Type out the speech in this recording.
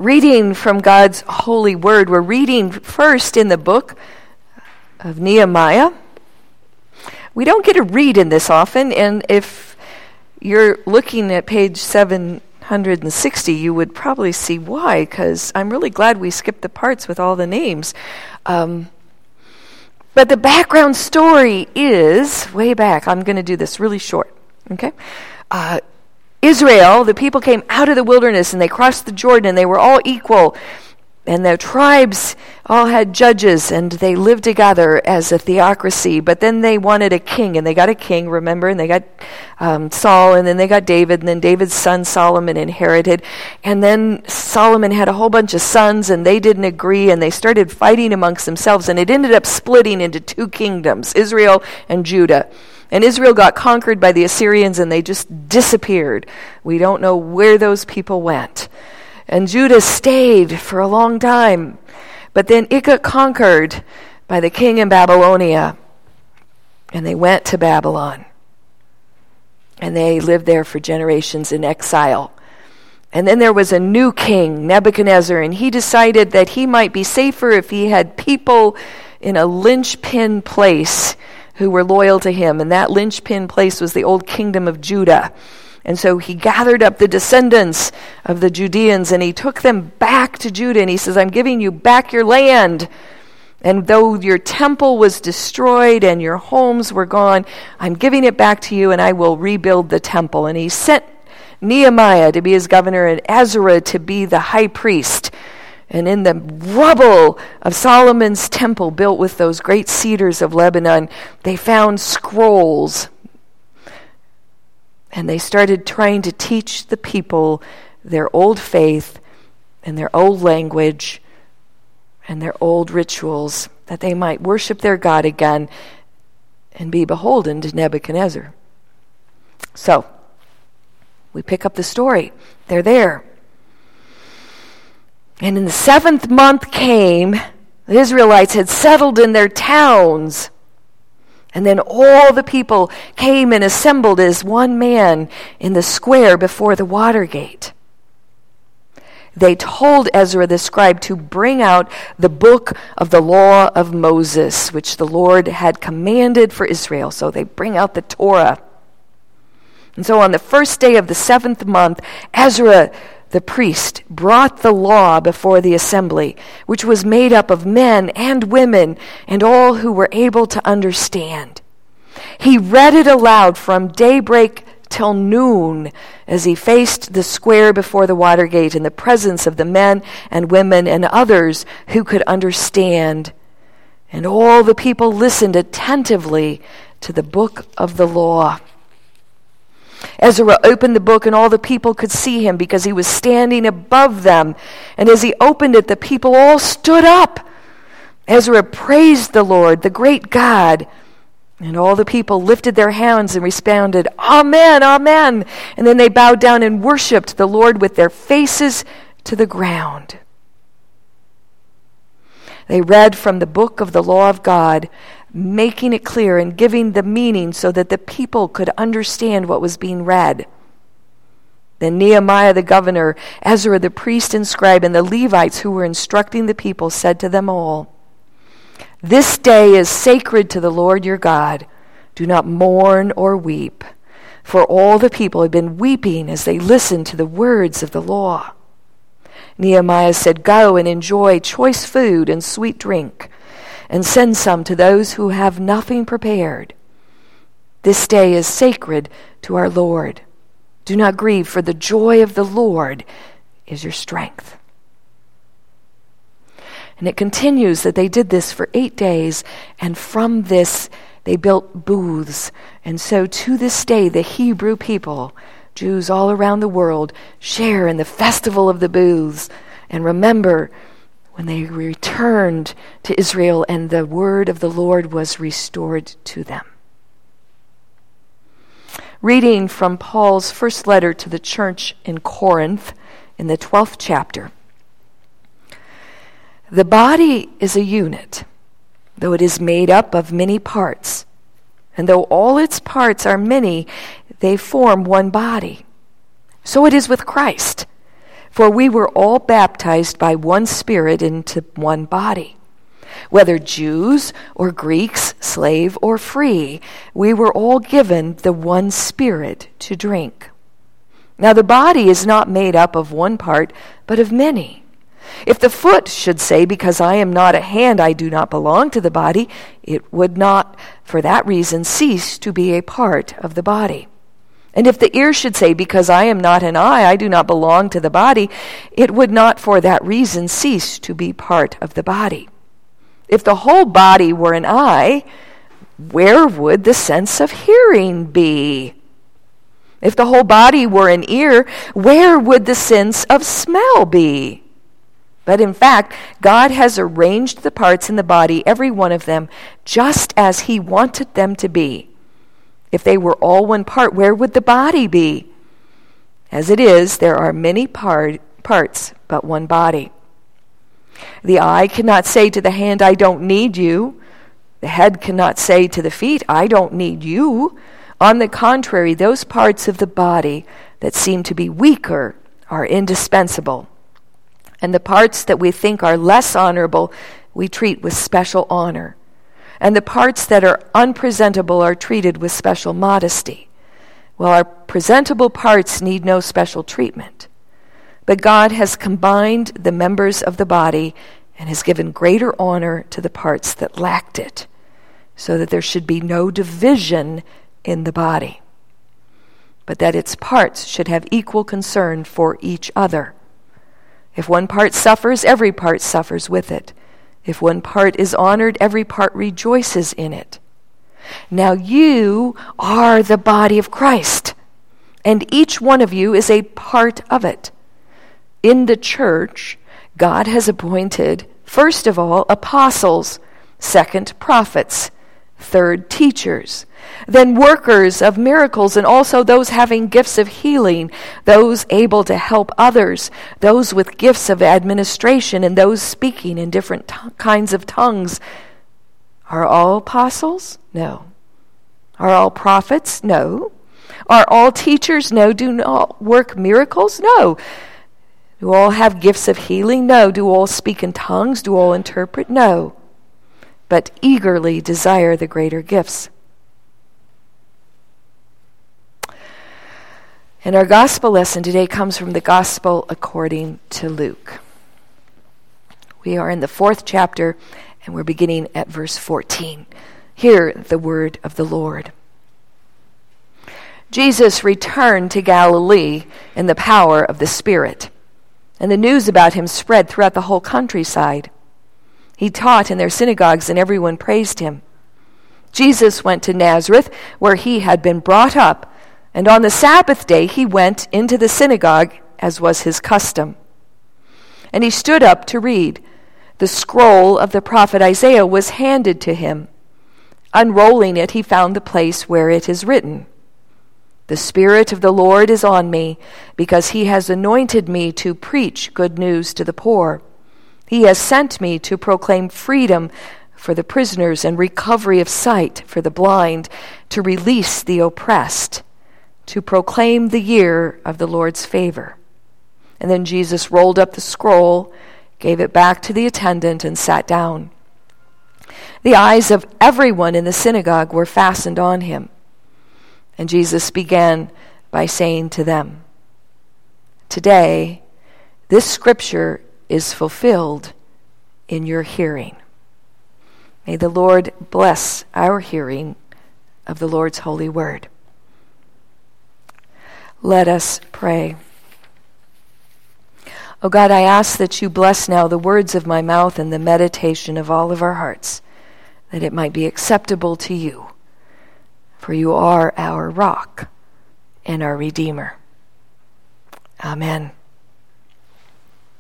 reading from God's holy word. We're reading first in the book of Nehemiah. We don't get to read in this often, and if you're looking at page 760, you would probably see why, because I'm really glad we skipped the parts with all the names. But the background story is way back. I'm going to do this really short, okay? Israel, the people came out of the wilderness and they crossed the Jordan and they were all equal. And the tribes all had judges and they lived together as a theocracy. But then they wanted a king and they got a king, remember? And they got Saul, and then they got David, and then David's son Solomon inherited. And then Solomon had a whole bunch of sons and they didn't agree and they started fighting amongst themselves. And it ended up splitting into two kingdoms, Israel and Judah. And Israel got conquered by the Assyrians and they just disappeared. We don't know where those people went. And Judah stayed for a long time. But then it got conquered by the king in Babylonia. And they went to Babylon. And they lived there for generations in exile. And then there was a new king, Nebuchadnezzar, and he decided that he might be safer if he had people in a linchpin place who were loyal to him. And that linchpin place was the old kingdom of Judah. And so he gathered up the descendants of the Judeans and he took them back to Judah. And he says, I'm giving you back your land. And though your temple was destroyed and your homes were gone, I'm giving it back to you and I will rebuild the temple. And he sent Nehemiah to be his governor and Ezra to be the high priest. And in the rubble of Solomon's temple built with those great cedars of Lebanon, they found scrolls. And they started trying to teach the people their old faith and their old language and their old rituals, that they might worship their God again and be beholden to Nebuchadnezzar. So, we pick up the story. They're there. And in the 7th month came, the Israelites had settled in their towns. And then all the people came and assembled as one man in the square before the water gate. They told Ezra the scribe to bring out the book of the law of Moses, which the Lord had commanded for Israel. So they bring out the Torah. And so on the first day of the 7th month, Ezra the priest brought the law before the assembly, which was made up of men and women and all who were able to understand. He read it aloud from daybreak till noon as he faced the square before the water gate in the presence of the men and women and others who could understand. And all the people listened attentively to the book of the law. Ezra opened the book and all the people could see him because he was standing above them. And as he opened it, the people all stood up. Ezra praised the Lord, the great God. And all the people lifted their hands and responded, Amen, Amen. And then they bowed down and worshiped the Lord with their faces to the ground. They read from the book of the law of God, making it clear and giving the meaning so that the people could understand what was being read. Then Nehemiah the governor, Ezra the priest and scribe, and the Levites who were instructing the people said to them all, This day is sacred to the Lord your God. Do not mourn or weep. For all the people had been weeping as they listened to the words of the law. Nehemiah said, Go and enjoy choice food and sweet drink, and send some to those who have nothing prepared. This day is sacred to our Lord. Do not grieve, for the joy of the Lord is your strength. And it continues that they did this for 8 days, and from this they built booths. And so to this day, the Hebrew people, Jews all around the world, share in the festival of the booths and remember when they returned to Israel and the word of the Lord was restored to them. Reading from Paul's first letter to the church in Corinth in the 12th chapter. The body is a unit, though it is made up of many parts. And though all its parts are many, they form one body. So it is with Christ. For we were all baptized by one Spirit into one body. Whether Jews or Greeks, slave or free, we were all given the one Spirit to drink. Now the body is not made up of one part, but of many. If the foot should say, because I am not a hand, I do not belong to the body, it would not for that reason cease to be a part of the body. And if the ear should say, because I am not an eye, I do not belong to the body, it would not for that reason cease to be part of the body. If the whole body were an eye, where would the sense of hearing be? If the whole body were an ear, where would the sense of smell be? But in fact, God has arranged the parts in the body, every one of them, just as He wanted them to be. If they were all one part, where would the body be? As it is, there are many parts, but one body. The eye cannot say to the hand, I don't need you. The head cannot say to the feet, I don't need you. On the contrary, those parts of the body that seem to be weaker are indispensable. And the parts that we think are less honorable, we treat with special honor. And the parts that are unpresentable are treated with special modesty, while our presentable parts need no special treatment. But God has combined the members of the body and has given greater honor to the parts that lacked it, so that there should be no division in the body, but that its parts should have equal concern for each other. If one part suffers, every part suffers with it. If one part is honored, every part rejoices in it. Now you are the body of Christ, and each one of you is a part of it. In the church, God has appointed, first of all, apostles, second, prophets, third, teachers, then workers of miracles, and also those having gifts of healing, those able to help others, those with gifts of administration, and those speaking in different kinds of tongues. Are all apostles? No. Are all prophets? No. Are all teachers? No. Do all work miracles? No. Do all have gifts of healing? No. Do all speak in tongues? Do all interpret? No. But eagerly desire the greater gifts. And our gospel lesson today comes from the Gospel according to Luke. We are in the 4th chapter, and we're beginning at verse 14. Hear the word of the Lord. Jesus returned to Galilee in the power of the Spirit, and the news about him spread throughout the whole countryside. He taught in their synagogues, and everyone praised him. Jesus went to Nazareth, where he had been brought up, and on the Sabbath day he went into the synagogue, as was his custom. And he stood up to read. The scroll of the prophet Isaiah was handed to him. Unrolling it, he found the place where it is written, The Spirit of the Lord is on me, because he has anointed me to preach good news to the poor. He has sent me to proclaim freedom for the prisoners and recovery of sight for the blind, to release the oppressed, to proclaim the year of the Lord's favor. And then Jesus rolled up the scroll, gave it back to the attendant, and sat down. The eyes of everyone in the synagogue were fastened on him. And Jesus began by saying to them, Today, this scripture is fulfilled in your hearing. May the Lord bless our hearing of the Lord's holy word. Let us pray. O God, I ask that you bless now the words of my mouth and the meditation of all of our hearts, that it might be acceptable to you, for you are our rock and our Redeemer. Amen.